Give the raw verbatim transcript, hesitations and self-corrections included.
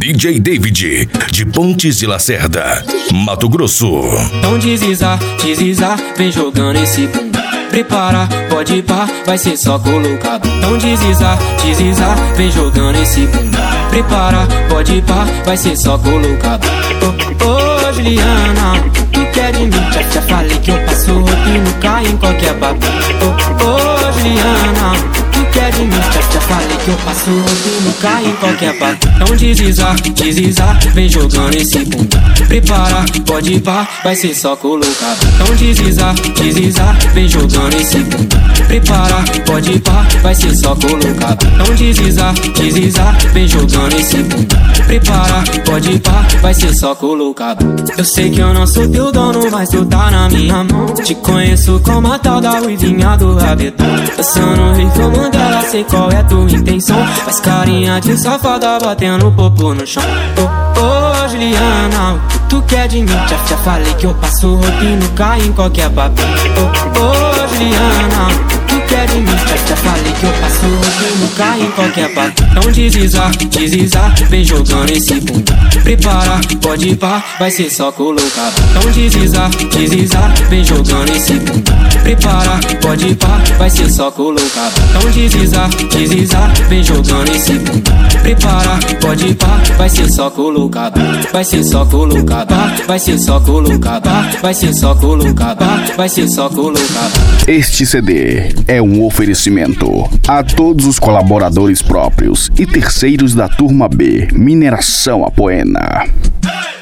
D J David, de Pontes de Lacerda, Mato Grosso. Então deslizar, deslizar, vem jogando esse bunda. Prepara, pode ir pá, vai ser só colocar. Então deslizar, deslizar, vem jogando esse bunda. Prepara, pode ir pá, vai ser só colocar. Ô, oh, oh, Juliana, tu quer de mim? Já, já falei que eu passo roupa e não caio em qualquer babu. Ô, oh, oh, Juliana, tu quer de mim? Já, já falei que eu passo roupa e não caio em qualquer babu. Então deslizar, deslizar, vem jogando esse bunda. Prepara, pode ir pá, vai ser só colocar. Então deslizar, deslizar, vem jogando esse bunda. Prepara, pode ir pá, vai ser só colocar. Então deslizar, deslizar, vem jogando esse bunda. Prepara, pode ir pá, vai ser só colocar. Eu sei que eu não sou teu dono, mas tu tá na minha mão. Te conheço como a tal da ruivinha do rabetão. Passando o rifle Mandela, sei qual é tua intenção. Faz carinha de safada batendo o popô no chão. Ô, ô, Juliana, o que tu quer de mim? Já, já falei que eu passo roupa e não caio em qualquer babu. Ô, ô, Juliana, tu quer de mim? Já, já falei que eu passo roupa e não caio em qualquer babu. Então deslizar, deslizar, vem jogando esse bunda. Prepara, pode ir pá, vai ser só colocar. Então deslizar, deslizar, vem jogando esse bunda. Prepara, pode ir pá, vai ser só colocar. Então deslizar, deslizar, vem jogando esse bunda. Prepara, pode ir pá, vai ser só colocar. Vai ser só colocar, vai ser só colocar, vai ser só colocar, vai ser só colocar. Este C D é um oferecimento a todos os colaboradores próprios e terceiros da Turma B, Mineração Apoena.